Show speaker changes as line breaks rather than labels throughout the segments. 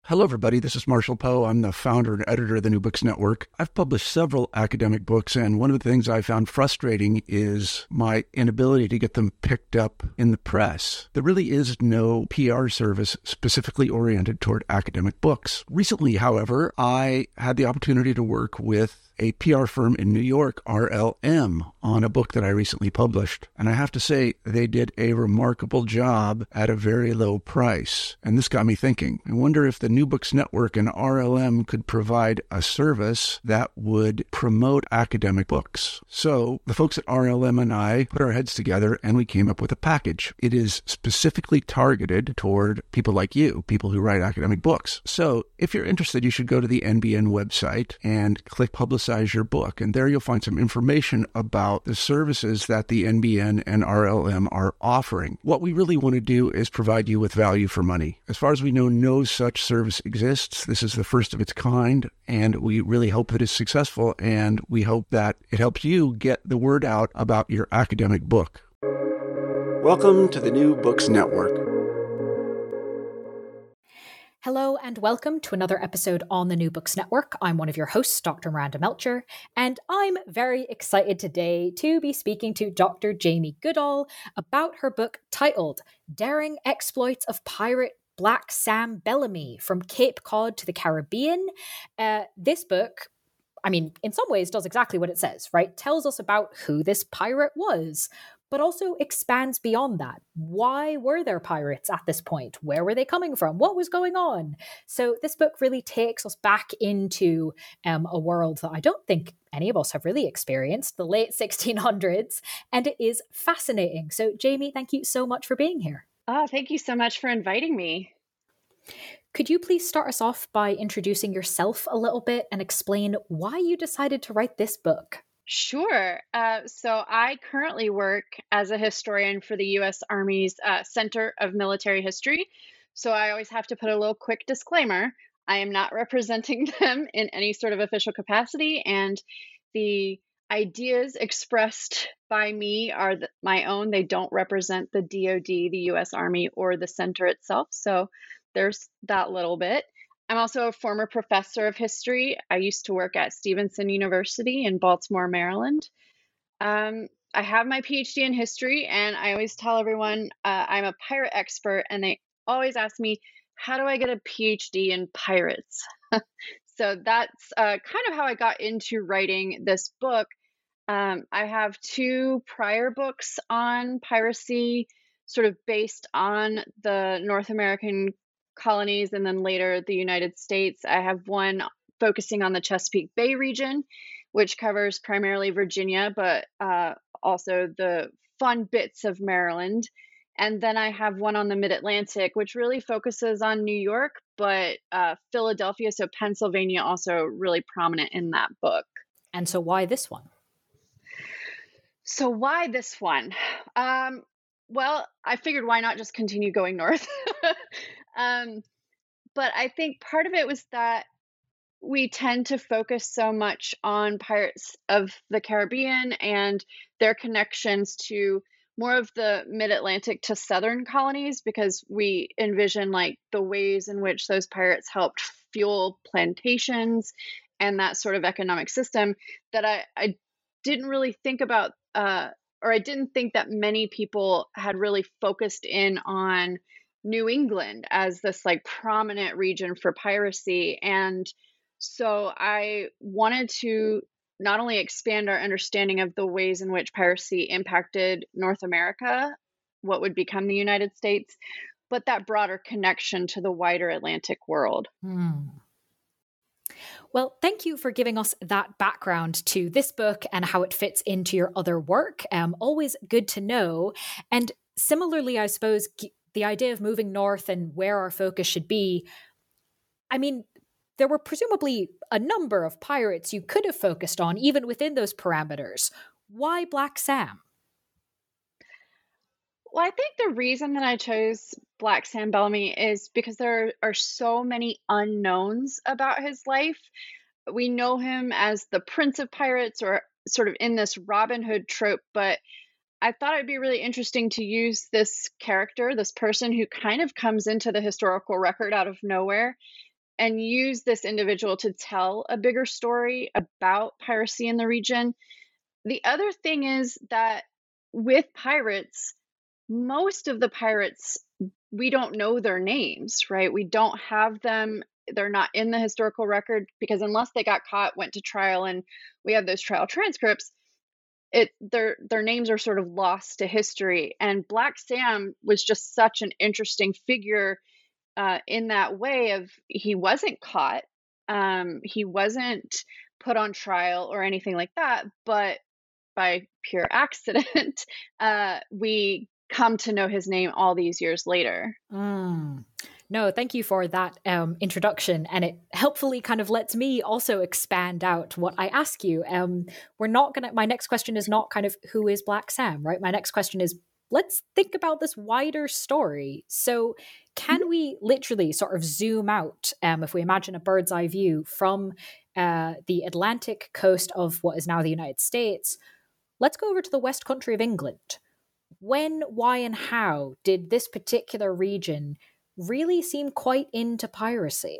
Hello, everybody. This is Marshall Poe. I'm the founder and editor of the New Books Network. I've published several academic books, and one of the things I found frustrating is my inability to get them picked up in the press. There really is no PR service specifically oriented toward academic books. Recently, however, I had the opportunity to work with a PR firm in New York, RLM, on a book that I recently published. And I have to say, they did a remarkable job at a very low price. And this got me thinking. I wonder if the New Books Network and RLM could provide a service that would promote academic books. So the folks at RLM and I put our heads together and we came up with a package. It is specifically targeted toward people like you, people who write academic books. So if you're interested, you should go to the NBN website and click Publicize Your Book. And there you'll find some information about the services that the NBN and RLM are offering. What we really want to do is provide you with value for money. As far as we know, no such service exists. This is the first of its kind, and we really hope that it's successful, and we hope that it helps you get the word out about your academic book. Welcome to the New Books Network.
Hello and welcome to another episode on the New Books Network. I'm one of your hosts, Dr. Miranda Melcher, and I'm very excited today to be speaking to Dr. Jamie Goodall about her book titled Daring Exploits of Pirate Black Sam Bellamy from Cape Cod to the Caribbean. This book, in some ways does exactly what it says, right? Tells us about who this pirate was, but also expands beyond that. Why were there pirates at this point? Where were they coming from? What was going on? So this book really takes us back into a world that I don't think any of us have really experienced, the late 1600s, and it is fascinating. So Jamie, thank you so much for being here.
Oh, thank you so much for inviting me.
Could you please start us off by introducing yourself a little bit and explain why you decided to write this book?
Sure. So I currently work as a historian for the U.S. Army's Center of Military History. So I always have to put a little quick disclaimer. I am not representing them in any sort of official capacity, and the ideas expressed by me are my own. They don't represent the DoD, the U.S. Army, or the center itself. So there's that little bit. I'm also a former professor of history. I used to work at Stevenson University in Baltimore, Maryland. I have my PhD in history, and I always tell everyone I'm a pirate expert, and they always ask me, how do I get a PhD in pirates? So that's kind of how I got into writing this book. I have two prior books on piracy, sort of based on the North American colonies and then later the United States. I have one focusing on the Chesapeake Bay region, which covers primarily Virginia, but also the fun bits of Maryland. And then I have one on the Mid-Atlantic, which really focuses on New York, but Philadelphia, so Pennsylvania, also really prominent in that book.
And so why this one?
So why this one? Well, I figured why not just continue going north? But I think part of it was that we tend to focus so much on pirates of the Caribbean and their connections to more of the mid-Atlantic to southern colonies, because we envision like the ways in which those pirates helped fuel plantations and that sort of economic system, that I didn't really think about, or I didn't think that many people had really focused in on New England as this like prominent region for piracy. And so I wanted to not only expand our understanding of the ways in which piracy impacted North America, what would become the United States, but that broader connection to the wider Atlantic world.
Well, thank you for giving us that background to this book and how it fits into your other work. Always good to know. And similarly, I suppose, the idea of moving north and where our focus should be, there were presumably a number of pirates you could have focused on, even within those parameters. Why Black Sam?
Well, I think the reason that I chose Black Sam Bellamy is because there are so many unknowns about his life. We know him as the Prince of Pirates, or sort of in this Robin Hood trope, but I thought it'd be really interesting to use this character, this person who kind of comes into the historical record out of nowhere, and use this individual to tell a bigger story about piracy in the region. The other thing is that with pirates, most of the pirates, we don't know their names, right? We don't have them. They're not in the historical record because unless they got caught, went to trial, and we have those trial transcripts, their names are sort of lost to history. And Black Sam was just such an interesting figure in that way of he wasn't caught, he wasn't put on trial or anything like that, but by pure accident, we come to know his name all these years later.
No, thank you for that introduction. And it helpfully kind of lets me also expand out what I ask you. My next question is not kind of who is Black Sam, right? My next question is, let's think about this wider story. So can we literally sort of zoom out, if we imagine a bird's eye view from the Atlantic coast of what is now the United States, let's go over to the West Country of England. When, why, and how did this particular region really seem quite into piracy?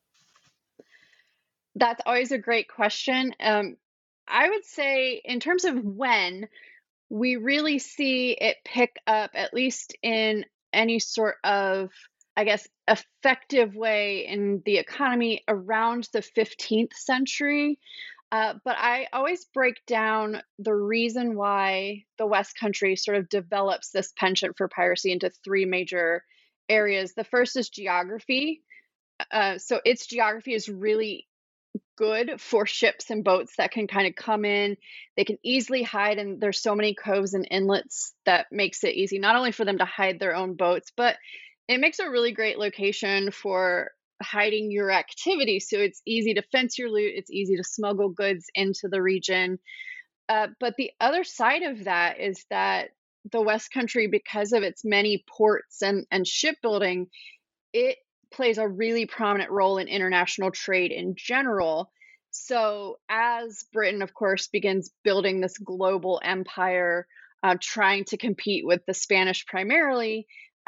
That's always a great question. I would say in terms of when, we really see it pick up, at least in any sort of, I guess, effective way in the economy around the 15th century. But I always break down the reason why the West Country sort of develops this penchant for piracy into three major areas. The first is geography. So its geography is really good for ships and boats that can kind of come in. They can easily hide, and there's so many coves and inlets that makes it easy, not only for them to hide their own boats, but it makes a really great location for hiding your activity. So it's easy to fence your loot, it's easy to smuggle goods into the region. But the other side of that is that the West Country, because of its many ports and shipbuilding, it plays a really prominent role in international trade in general. So as Britain, of course, begins building this global empire, trying to compete with the Spanish primarily,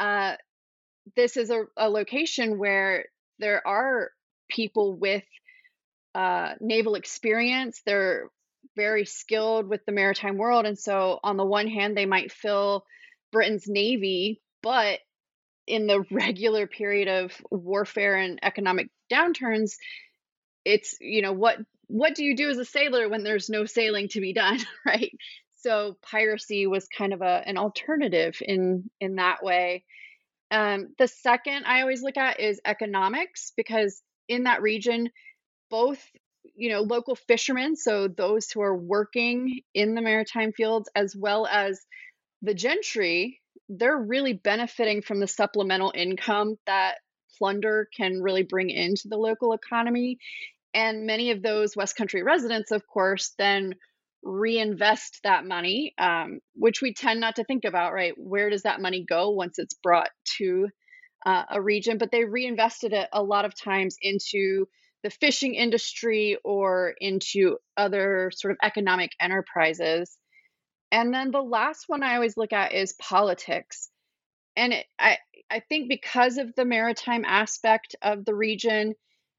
this is a location where there are people with naval experience. They're very skilled with the maritime world. And so on the one hand, they might fill Britain's navy, but in the regular period of warfare and economic downturns, it's, what do you do as a sailor when there's no sailing to be done, right? So piracy was kind of an alternative in that way. The second I always look at is economics, because in that region, both local fishermen, so those who are working in the maritime fields, as well as the gentry, they're really benefiting from the supplemental income that plunder can really bring into the local economy. And many of those West Country residents, of course, then reinvest that money, which we tend not to think about, right? Where does that money go once it's brought to a region? But they reinvested it a lot of times into the fishing industry or into other sort of economic enterprises. And then the last one I always look at is politics. And I think because of the maritime aspect of the region,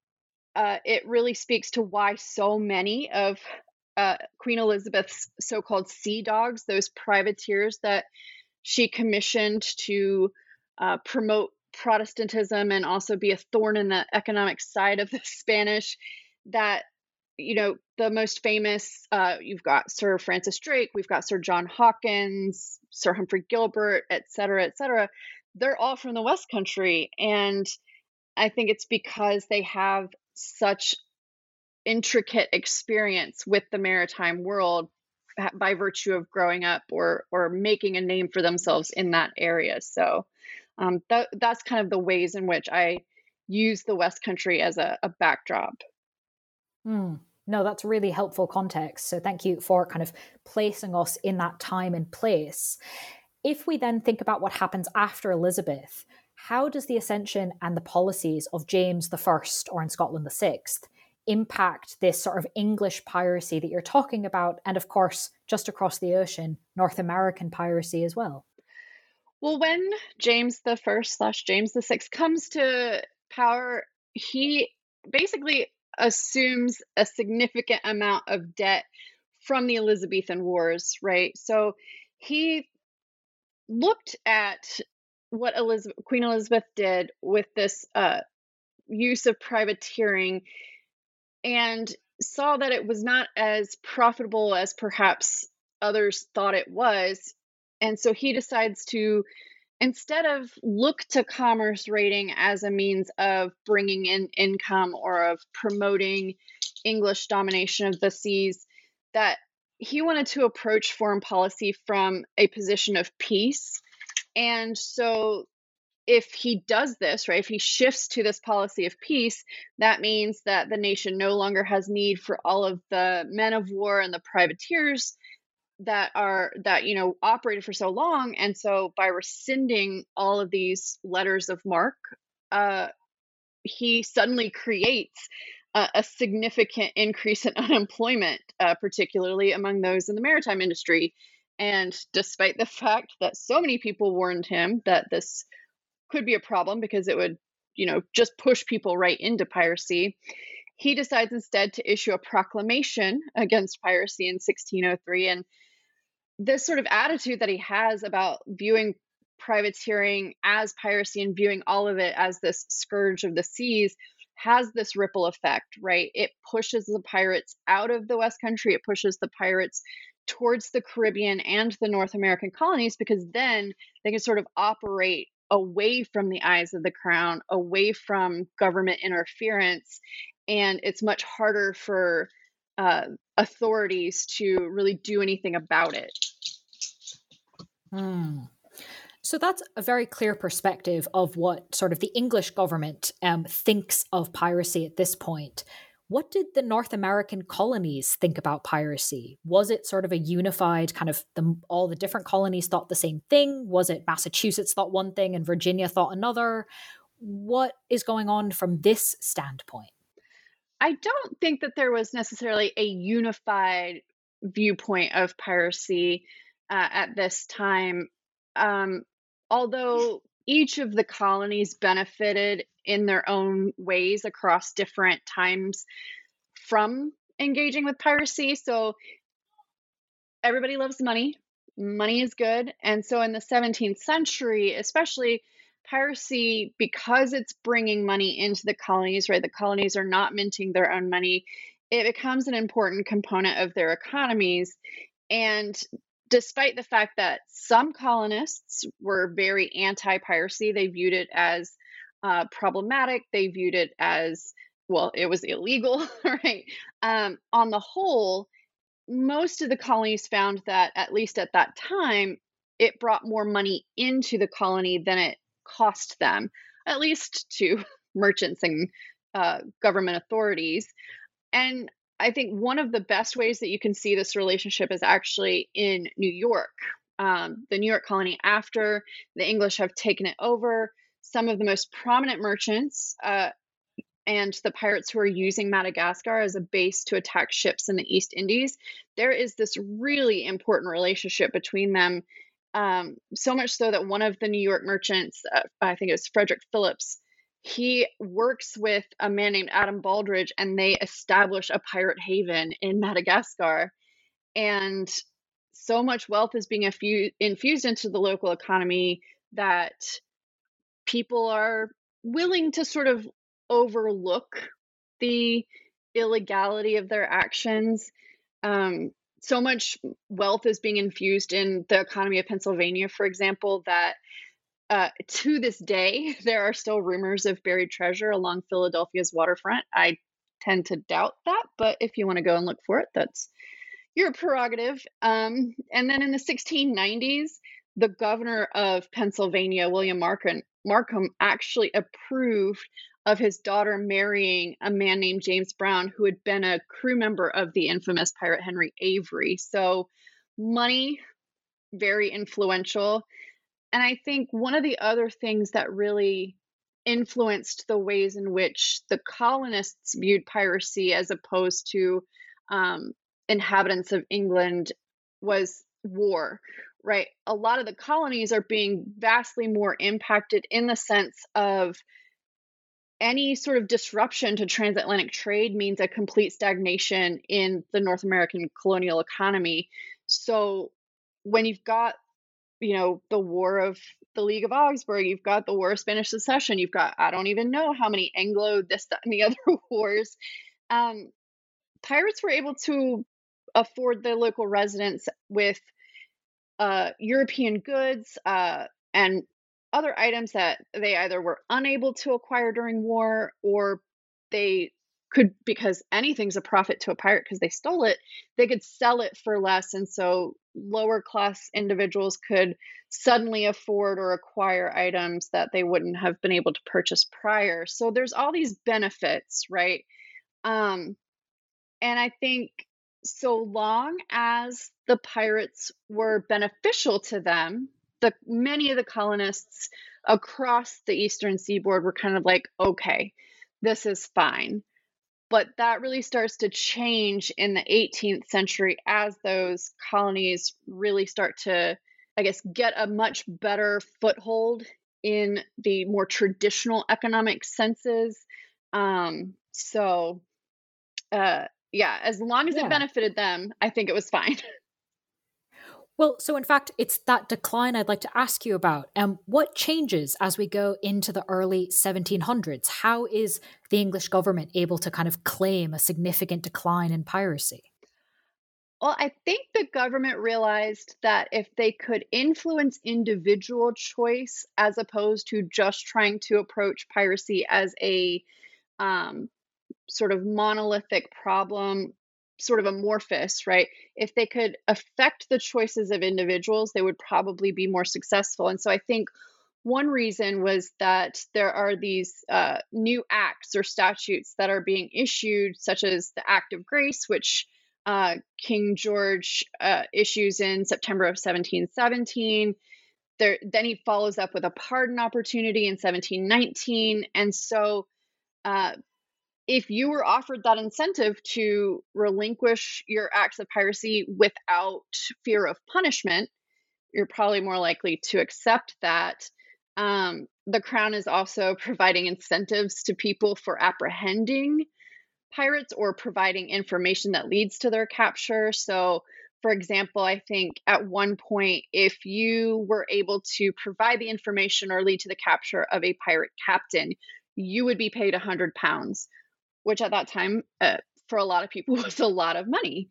it really speaks to why so many of Queen Elizabeth's so-called sea dogs, those privateers that she commissioned to promote Protestantism and also be a thorn in the economic side of the Spanish, that the most famous, you've got Sir Francis Drake, we've got Sir John Hawkins, Sir Humphrey Gilbert, et cetera, et cetera. They're all from the West Country. And I think it's because they have such intricate experience with the maritime world by virtue of growing up or making a name for themselves in that area. So that's kind of the ways in which I use the West Country as a backdrop.
No, that's really helpful context. So thank you for kind of placing us in that time and place. If we then think about what happens after Elizabeth, how does the ascension and the policies of James I, or in Scotland VI, impact this sort of English piracy that you're talking about? And of course, just across the ocean, North American piracy as well.
Well, when James I / James VI comes to power, he basically assumes a significant amount of debt from the Elizabethan Wars, right? So he looked at what Queen Elizabeth did with this use of privateering and saw that it was not as profitable as perhaps others thought it was. And so he decides to, instead of look to commerce rating as a means of bringing in income or of promoting English domination of the seas, that he wanted to approach foreign policy from a position of peace. And so if he does this, right, if he shifts to this policy of peace, that means that the nation no longer has need for all of the men of war and the privateers that operated for so long. And so by rescinding all of these letters of marque, he suddenly creates a significant increase in unemployment, particularly among those in the maritime industry. And despite the fact that so many people warned him that this could be a problem because it would, just push people right into piracy, he decides instead to issue a proclamation against piracy in 1603. And this sort of attitude that he has about viewing privateering as piracy and viewing all of it as this scourge of the seas has this ripple effect, right? It pushes the pirates out of the West Country. It pushes the pirates towards the Caribbean and the North American colonies, because then they can sort of operate away from the eyes of the crown, away from government interference. And it's much harder for authorities to really do anything about it.
So that's a very clear perspective of what sort of the English government thinks of piracy at this point. What did the North American colonies think about piracy? Was it sort of a unified kind of all the different colonies thought the same thing? Was it Massachusetts thought one thing and Virginia thought another? What is going on from this standpoint?
I don't think that there was necessarily a unified viewpoint of piracy at this time. Although each of the colonies benefited in their own ways across different times from engaging with piracy. So everybody loves money. Money is good. And so in the 17th century, especially, piracy, because it's bringing money into the colonies, right? The colonies are not minting their own money. It becomes an important component of their economies. And despite the fact that some colonists were very anti-piracy, they viewed it as problematic. They viewed it as, well, it was illegal, right? On the whole, most of the colonies found that, at least at that time, it brought more money into the colony than it cost them, at least to merchants and government authorities. And I think one of the best ways that you can see this relationship is actually in New York. The New York colony, after the English have taken it over, some of the most prominent merchants and the pirates who are using Madagascar as a base to attack ships in the East Indies, there is this really important relationship between them. So much so that one of the New York merchants, I think it was Frederick Phillips, he works with a man named Adam Baldridge, and they establish a pirate haven in Madagascar. And so much wealth is being infused into the local economy that people are willing to sort of overlook the illegality of their actions. So much wealth is being infused in the economy of Pennsylvania, for example, that to this day, there are still rumors of buried treasure along Philadelphia's waterfront. I tend to doubt that, but if you want to go and look for it, that's your prerogative. And then in the 1690s, the governor of Pennsylvania, William Markham, actually approved of his daughter marrying a man named James Brown, who had been a crew member of the infamous pirate Henry Avery. So money, very influential. And I think one of the other things that really influenced the ways in which the colonists viewed piracy as opposed to inhabitants of England was war, right? A lot of the colonies are being vastly more impacted in the sense of any sort of disruption to transatlantic trade means a complete stagnation in the North American colonial economy. So when you've got, the War of the League of Augsburg, you've got the War of Spanish Succession, you've got, I don't even know how many Anglo, this, that, and the other wars. Pirates were able to afford the local residents with European goods and other items that they either were unable to acquire during war, or they could, because anything's a profit to a pirate because they stole it, they could sell it for less. And so lower class individuals could suddenly afford or acquire items that they wouldn't have been able to purchase prior. So there's all these benefits, right? And I think so long as the pirates were beneficial to them, many of the colonists across the eastern seaboard were kind of like, okay, this is fine. But that really starts to change in the 18th century as those colonies really start to, I guess, get a much better foothold in the more traditional economic senses. Yeah, as long as it benefited them, I think it was fine.
Well, so in fact, it's that decline I'd like to ask you about. What changes as we go into the early 1700s? How is the English government able to kind of claim a significant decline in piracy?
Well, I think the government realized that if they could influence individual choice as opposed to just trying to approach piracy as a sort of monolithic problem, sort of amorphous, right? If they could affect the choices of individuals, they would probably be more successful. And so I think one reason was that there are these new acts or statutes that are being issued, such as the Act of Grace, which King George issues in September of 1717. Then he follows up with a pardon opportunity in 1719. And so if you were offered that incentive to relinquish your acts of piracy without fear of punishment, you're probably more likely to accept that. The Crown is also providing incentives to people for apprehending pirates or providing information that leads to their capture. So, for example, I think at one point, if you were able to provide the information or lead to the capture of a pirate captain, you would be paid £100, which at that time, for a lot of people, was a lot of money.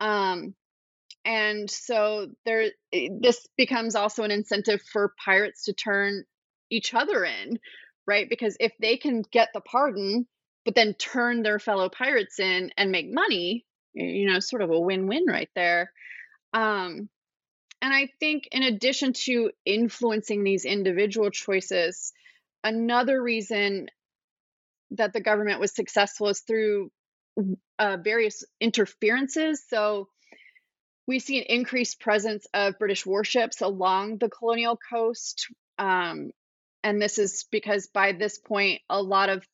And so this becomes also an incentive for pirates to turn each other in, right? Because if they can get the pardon, but then turn their fellow pirates in and make money, sort of a win-win right there. And I think in addition to influencing these individual choices, another reason that the government was successful is through various interferences. So we see an increased presence of British warships along the colonial coast. And this is because by this point, a lot of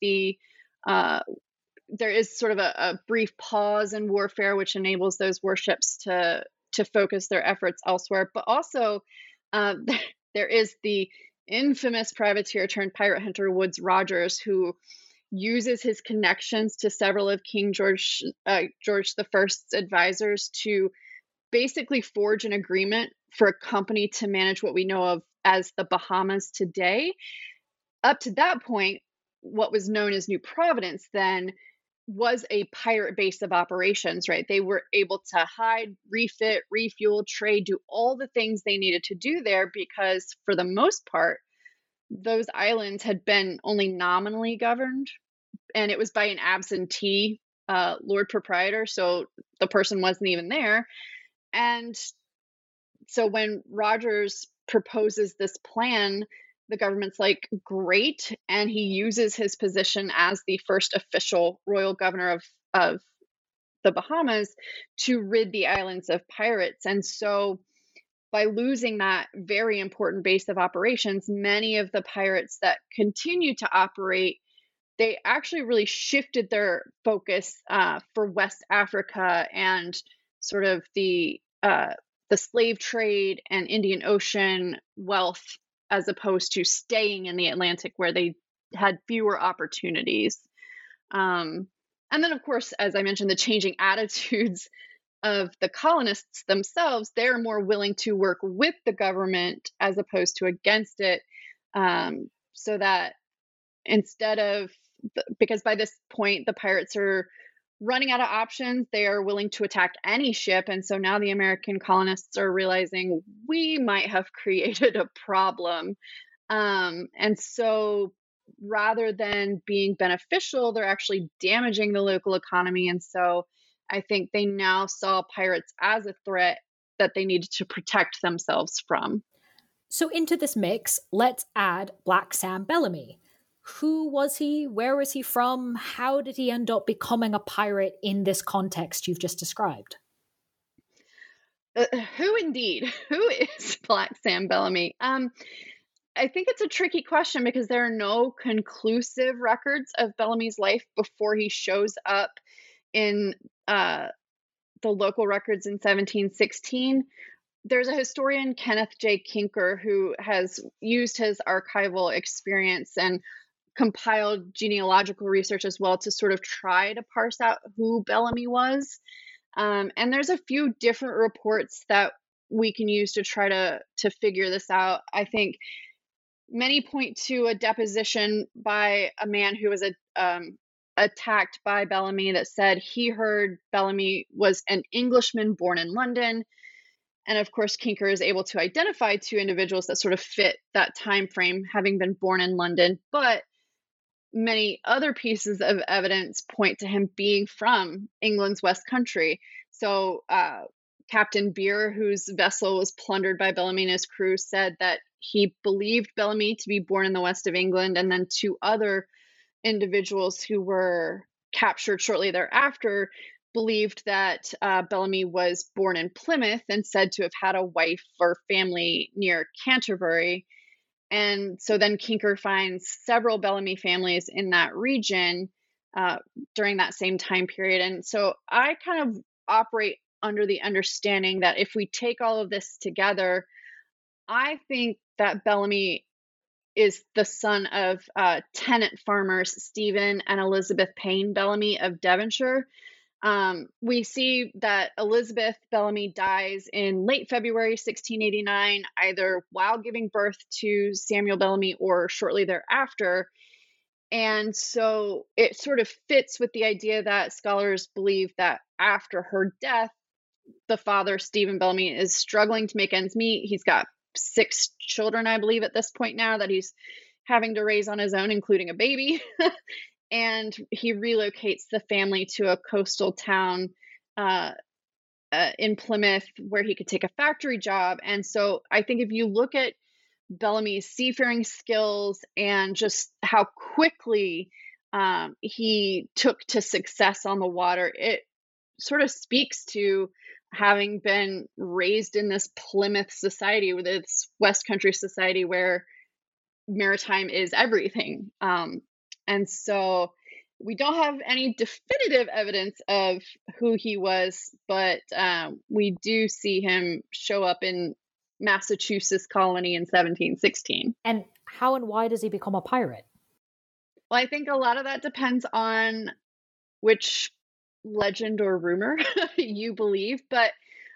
there is sort of a brief pause in warfare, which enables those warships to focus their efforts elsewhere. But also, there is the infamous privateer turned pirate hunter Woodes Rogers, who uses his connections to several of King George I's advisors to basically forge an agreement for a company to manage what we know of as the Bahamas today. Up to that point, what was known as New Providence then was a pirate base of operations, right? They were able to hide, refit, refuel, trade, do all the things they needed to do there because, for the most part, those islands had been only nominally governed, and it was by an absentee Lord Proprietor, so the person wasn't even there. And so when Rogers proposes this plan, the government's like, great. And he uses his position as the first official royal governor of the Bahamas to rid the islands of pirates. And so by losing that very important base of operations, many of the pirates that continue to operate, they actually really shifted their focus for West Africa and sort of the slave trade and Indian Ocean wealth, as opposed to staying in the Atlantic where they had fewer opportunities. And then, of course, as I mentioned, the changing attitudes of the colonists themselves, they're more willing to work with the government as opposed to against it. So that instead of, because by this point, the pirates are running out of options, they are willing to attack any ship. And so now the American colonists are realizing we might have created a problem. And so rather than being beneficial, they're actually damaging the local economy. And so I think they now saw pirates as a threat that they needed to protect themselves from.
So into this mix, let's add Black Sam Bellamy. Who was he? Where was he from? How did he end up becoming a pirate in this context you've just described?
Who indeed? Who is Black Sam Bellamy? I think it's a tricky question because there are no conclusive records of Bellamy's life before he shows up in the local records in 1716. There's a historian, Kenneth J. Kinker, who has used his archival experience and compiled genealogical research as well to sort of try to parse out who Bellamy was. And there's a few different reports that we can use to try to figure this out. I think many point to a deposition by a man who was attacked by Bellamy that said he heard Bellamy was an Englishman born in London. And of course, Kinker is able to identify two individuals that sort of fit that time frame, having been born in London. But many other pieces of evidence point to him being from England's West Country. So Captain Beer, whose vessel was plundered by Bellamy and his crew, said that he believed Bellamy to be born in the west of England. And then two other individuals who were captured shortly thereafter believed that Bellamy was born in Plymouth and said to have had a wife or family near Canterbury. And so then Kinker finds several Bellamy families in that region during that same time period. And so I kind of operate under the understanding that if we take all of this together, I think that Bellamy is the son of tenant farmers Stephen and Elizabeth Payne Bellamy of Devonshire. We see that Elizabeth Bellamy dies in late February 1689, either while giving birth to Samuel Bellamy or shortly thereafter. And so it sort of fits with the idea that scholars believe that after her death, the father, Stephen Bellamy, is struggling to make ends meet. He's got 6 children, I believe, at this point now that he's having to raise on his own, including a baby. And he relocates the family to a coastal town in Plymouth where he could take a factory job. And so I think if you look at Bellamy's seafaring skills and just how quickly he took to success on the water, it sort of speaks to having been raised in this Plymouth society, with this West Country society where maritime is everything. And so we don't have any definitive evidence of who he was, but we do see him show up in Massachusetts colony in 1716.
And how and why does he become a pirate?
Well, I think a lot of that depends on which legend or rumor you believe, but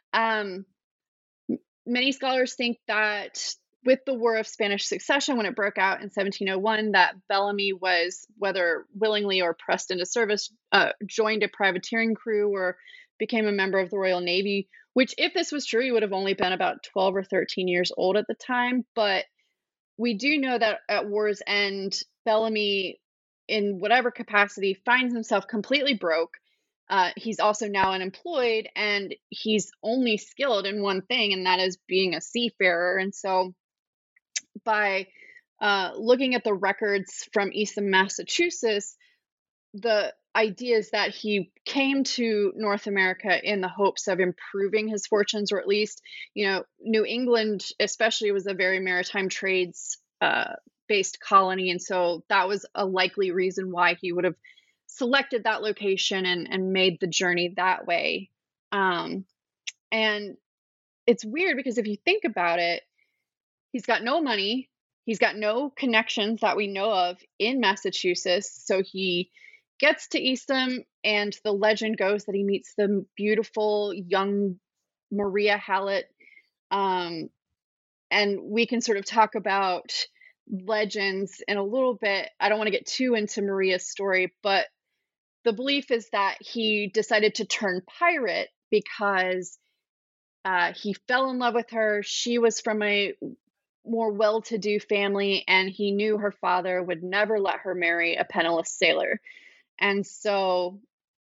many scholars think that with the War of Spanish Succession, when it broke out in 1701, that Bellamy was, whether willingly or pressed into service, joined a privateering crew or became a member of the Royal Navy, which, if this was true, he would have only been about 12 or 13 years old at the time. But we do know that at war's end, Bellamy, in whatever capacity, finds himself completely broke. He's also now unemployed, and he's only skilled in one thing, and that is being a seafarer. And so by looking at the records from Eastham, Massachusetts, the idea is that he came to North America in the hopes of improving his fortunes, or at least, New England especially was a very maritime trades based colony. And so that was a likely reason why he would have selected that location and made the journey that way. And it's weird because if you think about it, he's got no money. He's got no connections that we know of in Massachusetts. So he gets to Eastham, and the legend goes that he meets the beautiful young Maria Hallett. And we can sort of talk about legends in a little bit. I don't want to get too into Maria's story, but the belief is that he decided to turn pirate because he fell in love with her. She was from a more well-to-do family, and he knew her father would never let her marry a penniless sailor. And so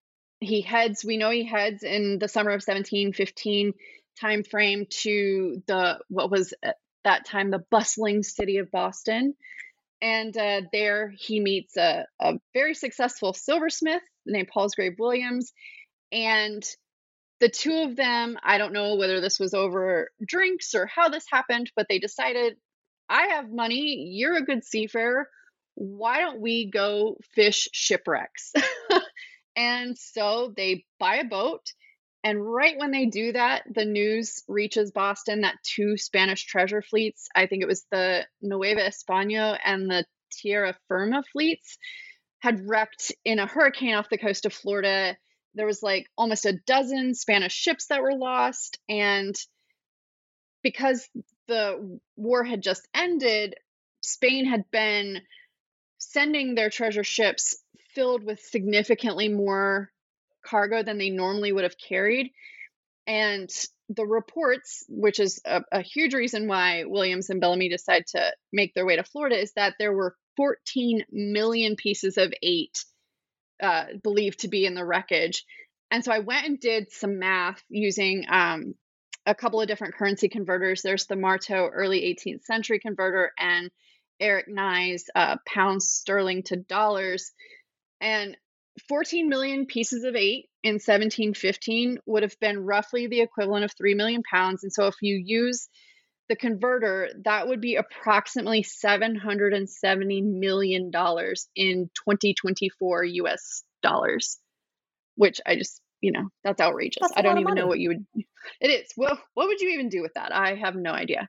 we know he heads in the summer of 1715 time frame to what was at that time the bustling city of Boston. And there he meets a very successful silversmith named Palsgrave Williams. And the two of them, I don't know whether this was over drinks or how this happened, but they decided, I have money, you're a good seafarer, why don't we go fish shipwrecks? And so they buy a boat, and right when they do that, the news reaches Boston that two Spanish treasure fleets, I think it was the Nueva España and the Tierra Firma fleets, had wrecked in a hurricane off the coast of Florida. There was like almost a dozen Spanish ships that were lost. And because the war had just ended, Spain had been sending their treasure ships filled with significantly more cargo than they normally would have carried. And the reports, which is a huge reason why Williams and Bellamy decide to make their way to Florida, is that there were 14 million pieces of eight believed to be in the wreckage. And so I went and did some math using a couple of different currency converters. There's the Marteau early 18th century converter and Eric Nye's pounds sterling to dollars. And 14 million pieces of eight in 1715 would have been roughly the equivalent of 3 million pounds. And so if you use the converter, that would be approximately $770 million in 2024 US dollars, which I just, that's outrageous.
That's
I don't even
money.
know what you would, it is. Well, what would you even do with that? I have no idea.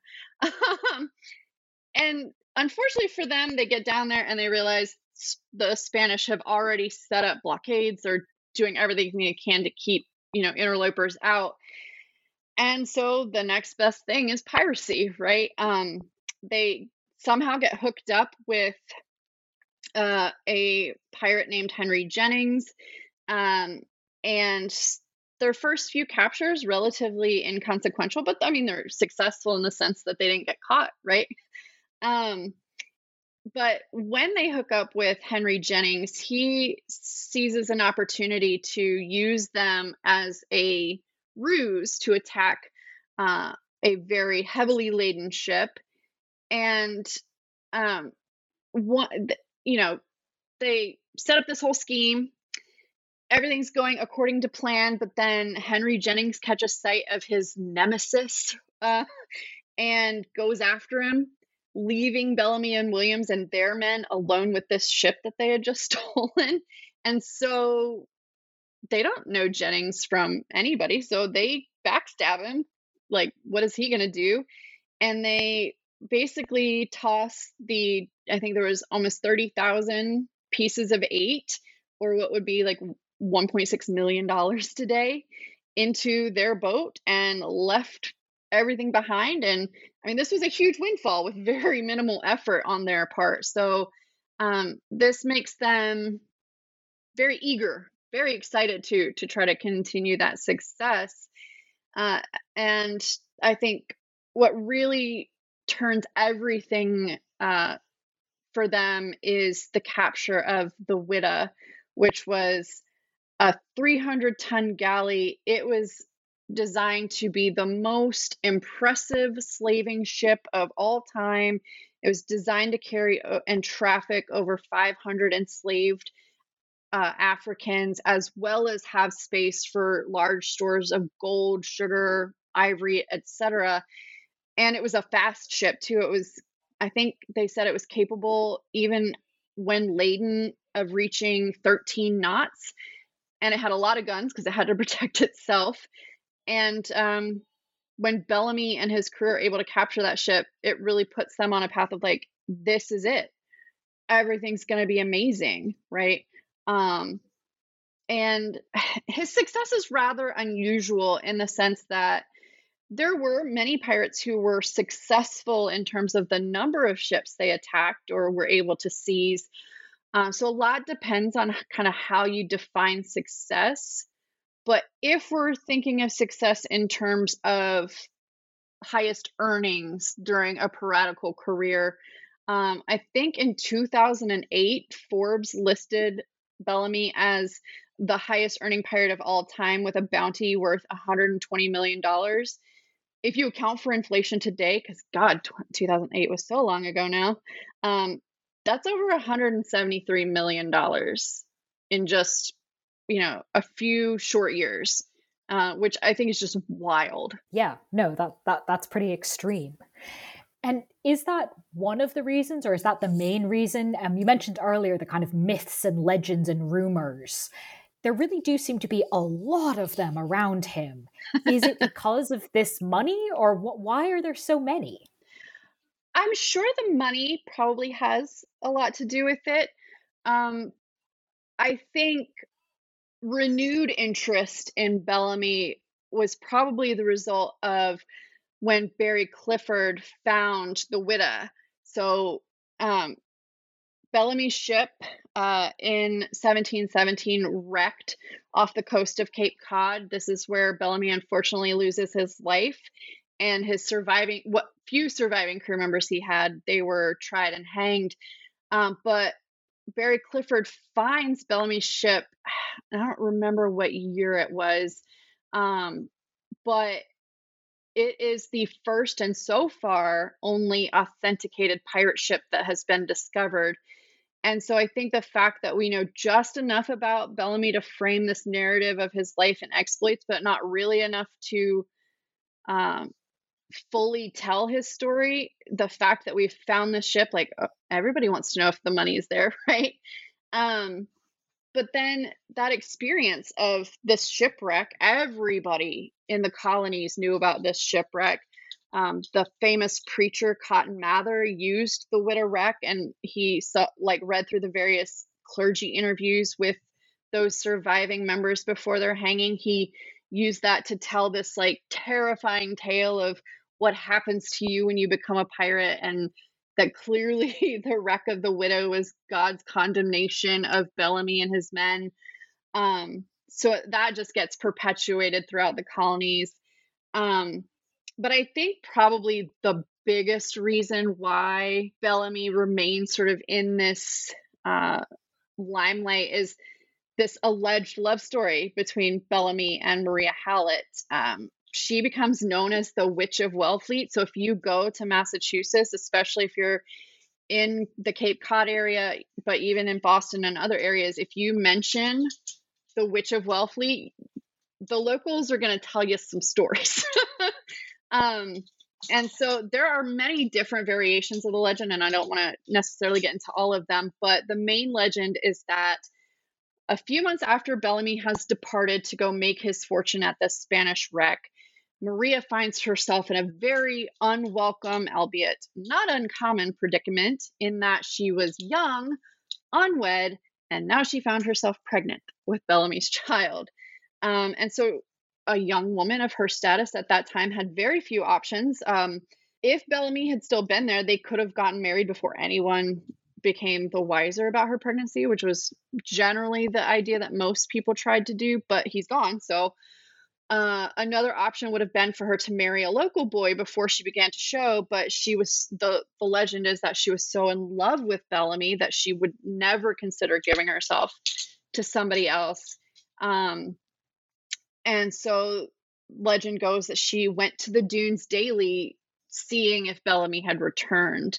And unfortunately for them, they get down there and they realize the Spanish have already set up blockades. They're doing everything they can to keep, interlopers out. And so the next best thing is piracy, right? They somehow get hooked up with a pirate named Henry Jennings. And their first few captures, relatively inconsequential, but I mean, they're successful in the sense that they didn't get caught, right? But when they hook up with Henry Jennings, he seizes an opportunity to use them as a ruse to attack a very heavily laden ship. And they set up this whole scheme. Everything's going according to plan, but then Henry Jennings catches sight of his nemesis and goes after him, leaving Bellamy and Williams and their men alone with this ship that they had just stolen. And so they don't know Jennings from anybody, so they backstab him. Like, what is he going to do? And they basically toss I think there was almost 30,000 pieces of eight, or what would be like $1.6 million today, into their boat and left everything behind. And I mean, this was a huge windfall with very minimal effort on their part. So this makes them very eager, very excited to try to continue that success. And I think what really turns everything for them is the capture of the Whydah, which was a 300-ton galley. It was designed to be the most impressive slaving ship of all time. It was designed to carry and traffic over 500 enslaved Africans, as well as have space for large stores of gold, sugar, ivory, etc. And it was a fast ship too. I think they said it was capable, even when laden, of reaching 13 knots. And it had a lot of guns because it had to protect itself. And when Bellamy and his crew are able to capture that ship, it really puts them on a path of like this is it. Everything's going to be amazing, right? And his success is rather unusual in the sense that there were many pirates who were successful in terms of the number of ships they attacked or were able to seize. So a lot depends on kind of how you define success. But if we're thinking of success in terms of highest earnings during a piratical career, I think in 2008, Forbes listed Bellamy as the highest earning pirate of all time with a bounty worth $120 million. If you account for inflation today, because God, 2008 was so long ago now, that's over $173 million in just, a few short years, which I think is just wild.
Yeah, no, that's pretty extreme. And is that one of the reasons, or is that the main reason? You mentioned earlier the kind of myths and legends and rumors. There really do seem to be a lot of them around him. Is it because of this money, or why are there so many?
I'm sure the money probably has a lot to do with it. I think renewed interest in Bellamy was probably the result of when Barry Clifford found the Whydah. So Bellamy's ship in 1717 wrecked off the coast of Cape Cod. This is where Bellamy unfortunately loses his life, and his what few surviving crew members he had, they were tried and hanged. But Barry Clifford finds Bellamy's ship. I don't remember what year it was, but it is the first and so far only authenticated pirate ship that has been discovered. And so I think the fact that we know just enough about Bellamy to frame this narrative of his life and exploits, but not really enough to fully tell his story, the fact that we've found this ship, like everybody wants to know if the money is there, right? But then that experience of this shipwreck, everybody in the colonies knew about this shipwreck. The famous preacher Cotton Mather used the Whydah wreck, and he read through the various clergy interviews with those surviving members before their hanging. He used that to tell this terrifying tale of what happens to you when you become a pirate, and that clearly the wreck of the Whydah was God's condemnation of Bellamy and his men. So that just gets perpetuated throughout the colonies. But I think probably the biggest reason why Bellamy remains sort of in this limelight is this alleged love story between Bellamy and Maria Hallett. She becomes known as the Witch of Wellfleet. So if you go to Massachusetts, especially if you're in the Cape Cod area, but even in Boston and other areas, if you mention the Witch of Wellfleet, the locals are going to tell you some stories. And so there are many different variations of the legend, and I don't want to necessarily get into all of them, but the main legend is that a few months after Bellamy has departed to go make his fortune at the Spanish wreck, Maria finds herself in a very unwelcome, albeit not uncommon predicament, in that she was young, unwed, and now she found herself pregnant with Bellamy's child. And so a young woman of her status at that time had very few options. If Bellamy had still been there, they could have gotten married before anyone became the wiser about her pregnancy, which was generally the idea that most people tried to do, but he's gone. So another option would have been for her to marry a local boy before she began to show, but the legend is that she was so in love with Bellamy that she would never consider giving herself to somebody else. And so legend goes that she went to the dunes daily, seeing if Bellamy had returned.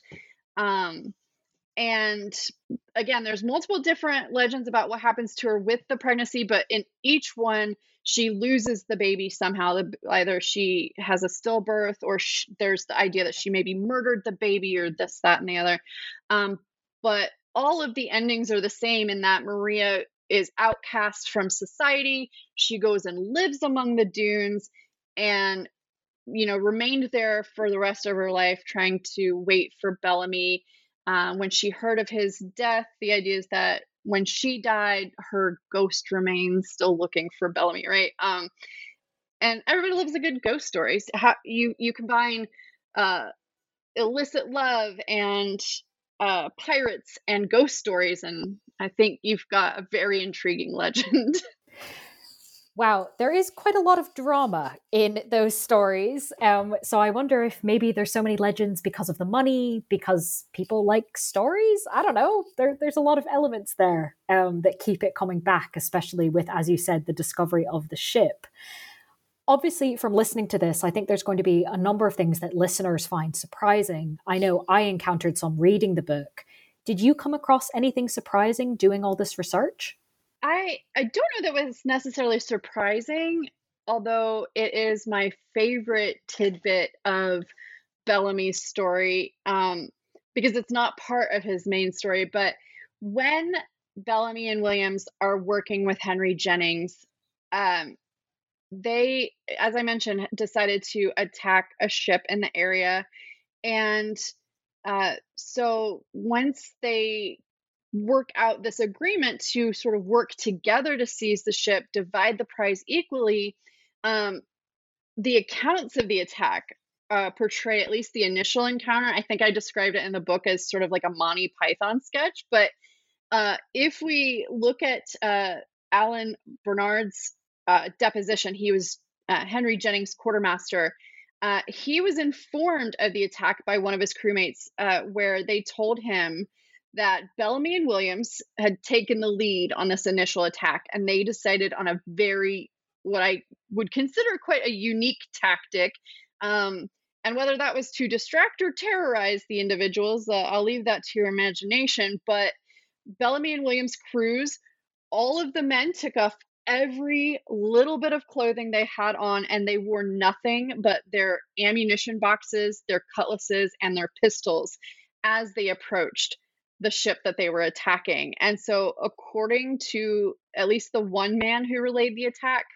And again, there's multiple different legends about what happens to her with the pregnancy, but in each one, she loses the baby somehow. Either she has a stillbirth, or there's the idea that she maybe murdered the baby, or this, that, and the other. But all of the endings are the same in that Maria is outcast from society. She goes and lives among the dunes and, remained there for the rest of her life, trying to wait for Bellamy. When she heard of his death, the idea is that when she died, her ghost remains still looking for Bellamy, right? And everybody loves a good ghost stories. How you combine uh, illicit love and pirates and ghost stories, and I think you've got a very intriguing legend.
Wow, there is quite a lot of drama in those stories. So I wonder if maybe there's so many legends because of the money, because people like stories. I don't know. There's a lot of elements there that keep it coming back, especially with, as you said, the discovery of the ship. Obviously, from listening to this, I think there's going to be a number of things that listeners find surprising. I know I encountered some reading the book. Did you come across anything surprising doing all this research?
I don't know that was necessarily surprising, although it is my favorite tidbit of Bellamy's story, because it's not part of his main story. But when Bellamy and Williams are working with Henry Jennings, um, they, as I mentioned, decided to attack a ship in the area. And so once they work out this agreement to sort of work together to seize the ship, divide the prize equally, um, the accounts of the attack portray at least the initial encounter. I think I described it in the book as sort of like a Monty Python sketch. But if we look at Alan Bernard's deposition, he was Henry Jennings' quartermaster. He was informed of the attack by one of his crewmates, where they told him that Bellamy and Williams had taken the lead on this initial attack, and they decided on a very, what I would consider quite a unique tactic. And whether that was to distract or terrorize the individuals, I'll leave that to your imagination. But Bellamy and Williams' crews, all of the men took off every little bit of clothing they had on, and they wore nothing but their ammunition boxes, their cutlasses, and their pistols as they approached the ship that they were attacking. And so, according to at least the one man who relayed the attack,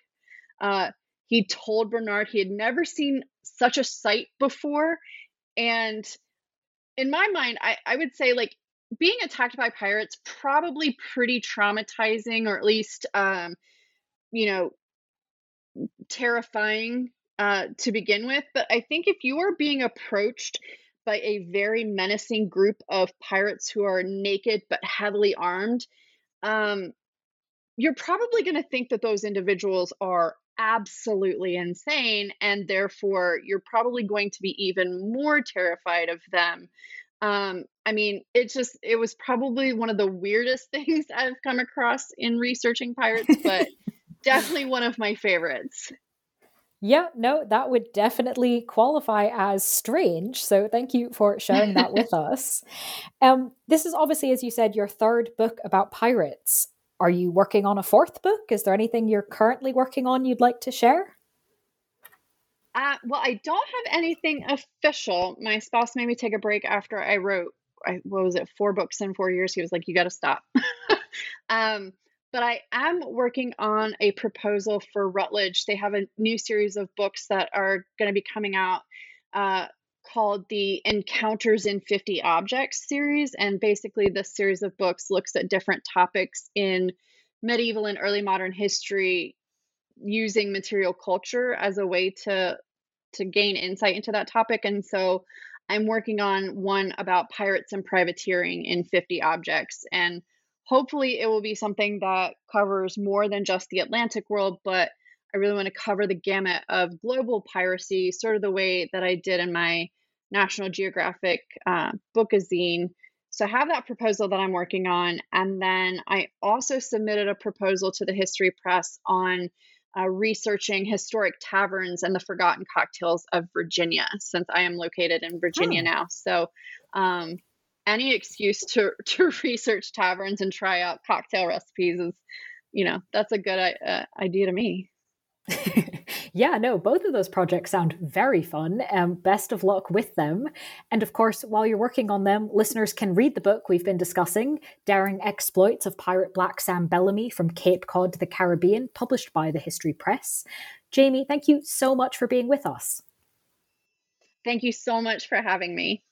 he told Bernard he had never seen such a sight before. And in my mind, I would say, like, being attacked by pirates, probably pretty traumatizing, or at least you know, terrifying to begin with. But I think if you are being approached by a very menacing group of pirates who are naked but heavily armed, you're probably going to think that those individuals are absolutely insane, and therefore you're probably going to be even more terrified of them. I mean, it was probably one of the weirdest things I've come across in researching pirates, but definitely one of my favorites.
Yeah, no, that would definitely qualify as strange. So thank you for sharing that with us. This is obviously, as you said, your third book about pirates. Are you working on a fourth book? Is there anything you're currently working on you'd like to share?
Well, I don't have anything official. My spouse made me take a break after I wrote, what was it, 4 books in 4 years. He was like, you got to stop. But I am working on a proposal for Routledge. They have a new series of books that are going to be coming out called the Encounters in 50 Objects series. And basically, this series of books looks at different topics in medieval and early modern history, using material culture as a way to gain insight into that topic. And so I'm working on one about pirates and privateering in 50 objects. And hopefully it will be something that covers more than just the Atlantic world, but I really want to cover the gamut of global piracy, sort of the way that I did in my National Geographic bookazine. So I have that proposal that I'm working on. And then I also submitted a proposal to the History Press on researching historic taverns and the forgotten cocktails of Virginia, since I am located in Virginia now. So any excuse to research taverns and try out cocktail recipes is, that's a good idea to me.
Yeah, no, both of those projects sound very fun. Best of luck with them. And of course, while you're working on them, listeners can read the book we've been discussing, Daring Exploits of Pirate Black Sam Bellamy from Cape Cod to the Caribbean, published by the History Press. Jamie, thank you so much for being with us.
Thank you so much for having me.